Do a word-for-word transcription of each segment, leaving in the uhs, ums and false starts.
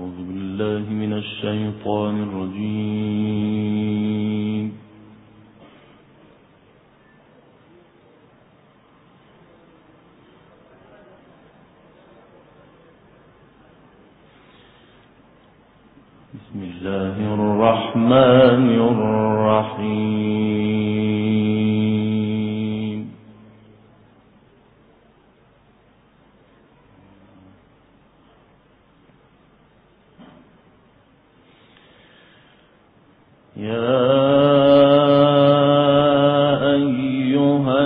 أعوذ بالله من الشيطان الرجيم. بسم الله الرحمن الرحيم. يا أيها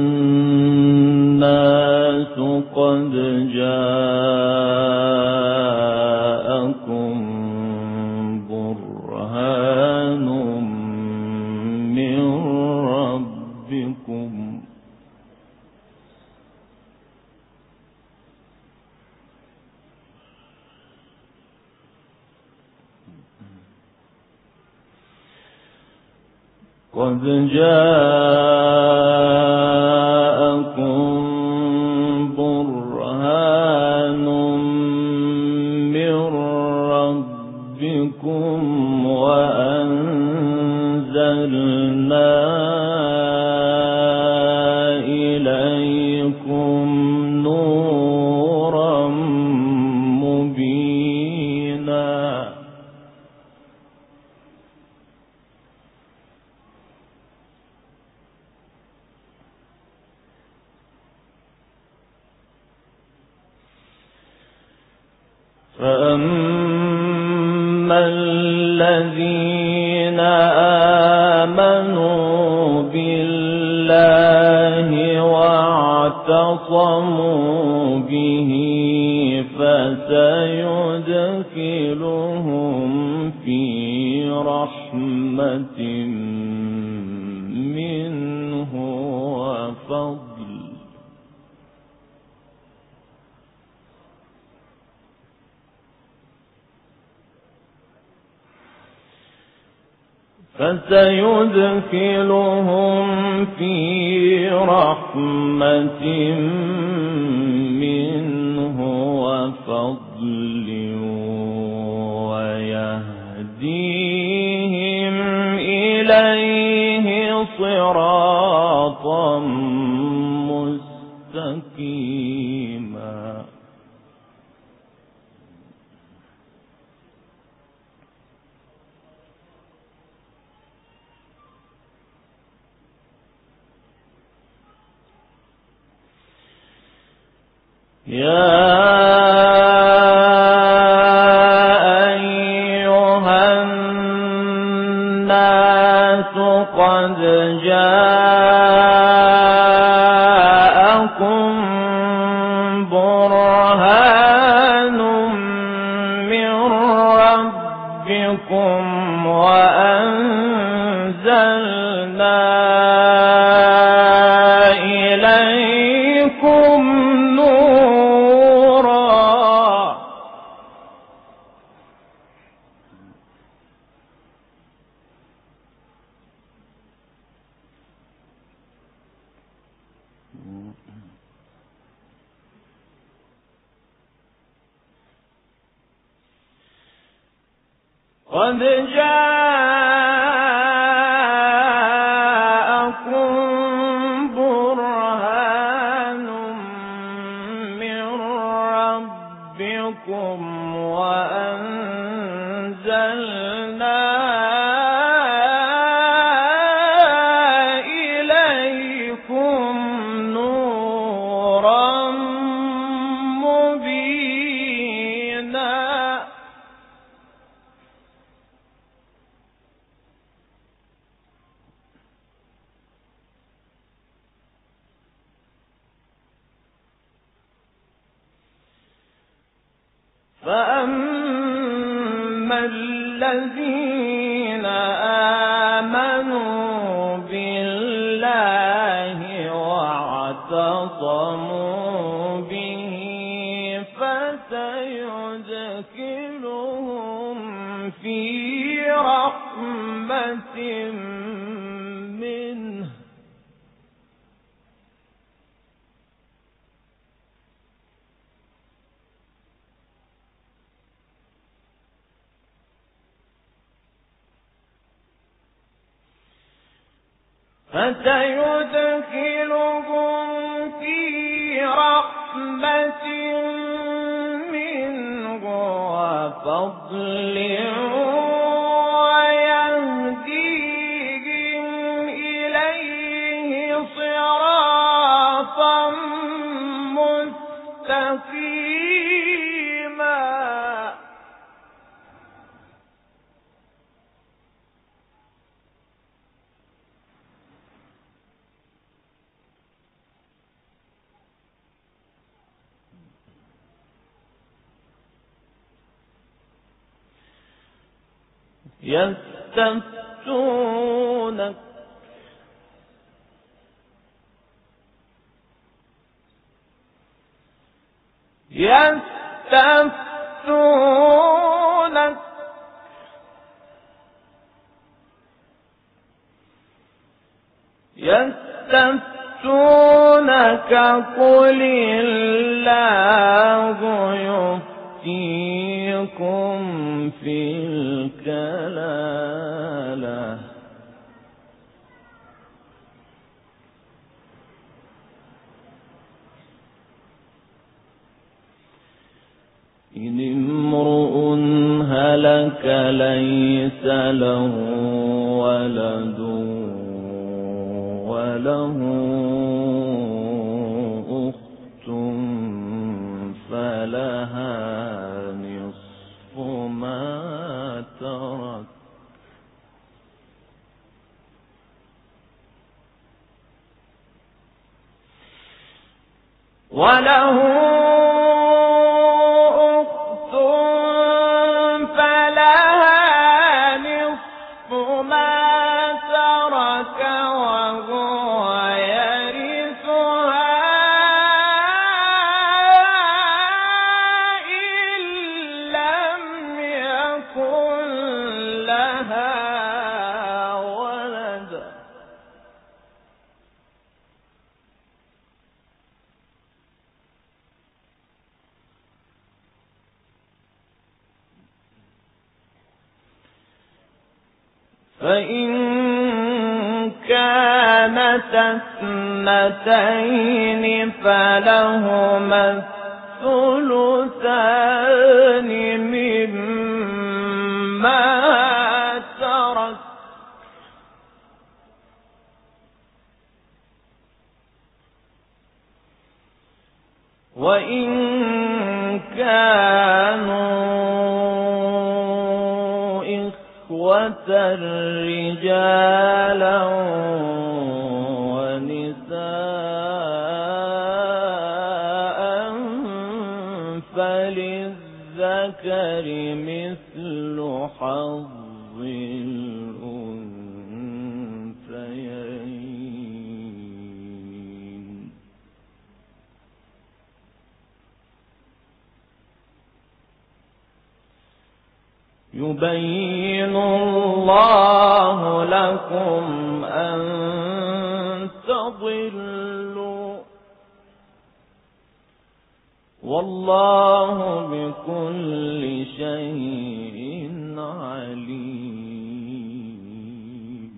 الناس قد جاءكم برهان من ربكم قد جاءكم برهان من ربكم وأنزلنا إليكم نورا مبينا. فأما الذين آمنوا بالله واعتصموا به فسيدخلهم في رحمة منه وفضل فسيدخلهم في رحمة منه وفضل ويهديهم إليه صراطا مستقيما. يا أيها الناس قد جاءكم برهان من ربكم وأنزلنا إليكم قد جاءكم برهان من ربكم وأنزلنا إليكم نورا مبينا. فأما الذين آمنوا بالله واعتصموا به فسيدخلهم في رحمة منه فسيدخلهم في رحمة منه وفضل ويهديهم إليه صراطا مستقيما. يستفتونك يستفتونك يستفتونك قل الله يفتيكم في الكلالة إن امرؤ هلك ليس له ولد وله أخت فلها نصف ما ترك وله فإن كانت اثنتين فلهما الثلثان مما ترك وإن كانوا رجالا ونساء فللذكر مثل حظ الأنثيين. يبين الله لكم أن تضلوا والله بكل شيء عليم.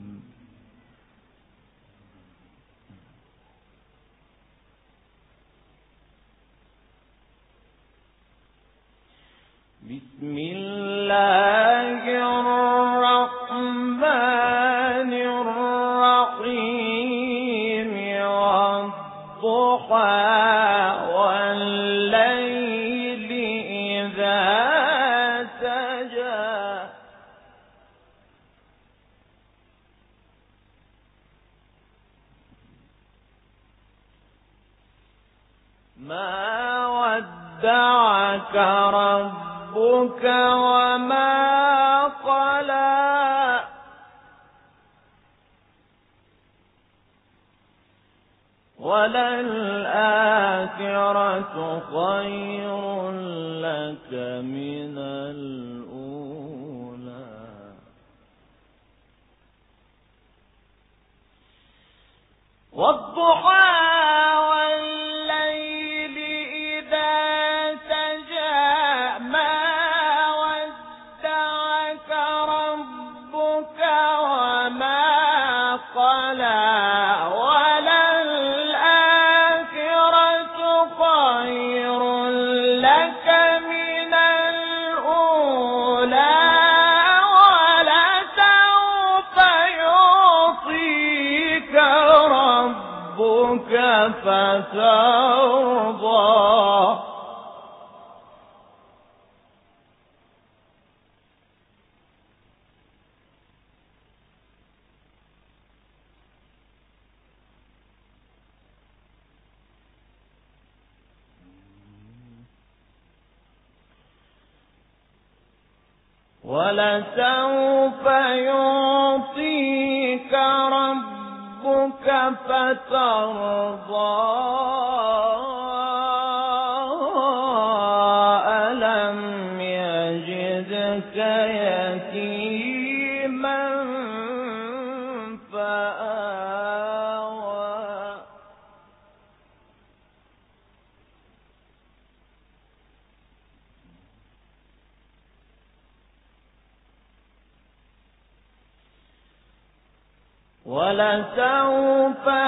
بسم الله الرحمن الرحيم. والضحى والليل إذا سجى ما ودعك ربك وما قلى وللآخرة خير لك من الأولى والضحى والليل إذا سجى ما ودعك ربك وما قلى فترضى ولسوف يعطيك ربك فترضى ألم يجدك يتيما فآوى ولسوف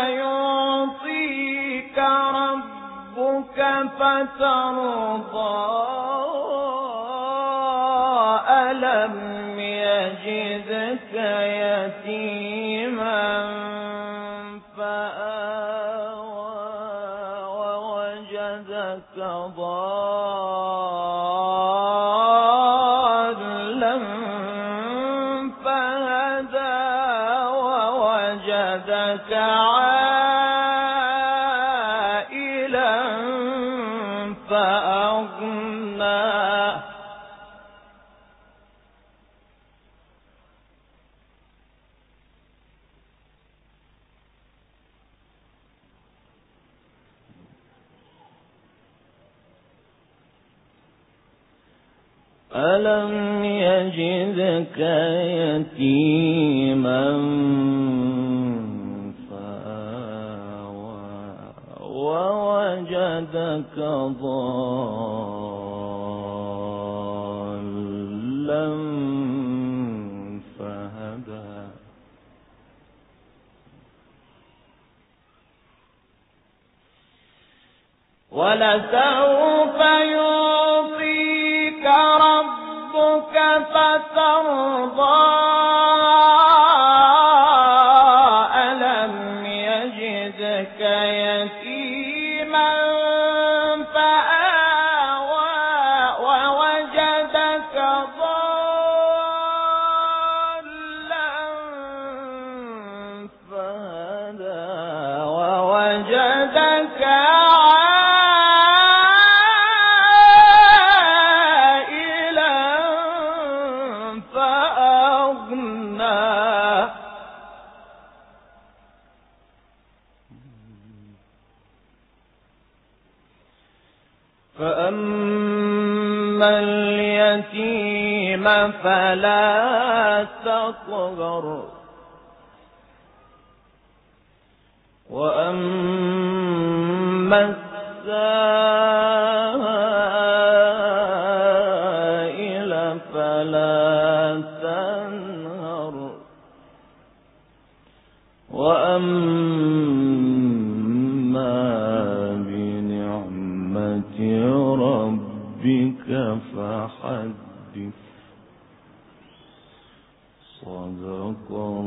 يعطيك ربك فترضى ألم يجدك يتيما فآوى ووجدك ضالا فهدى ووجدك عائلا فأغنى ألم يجدك يتيما فآوى ووجدك ضالا فهدى ولسوف يعطيك ربك فترضى ألم يجدك يتيما فآوى ووجدك ضالا فهدى ووجدك فأما اليتيم فلا تقهر وأما السائل فلا تنهر وأما بنعمة ربك فحدث. صدق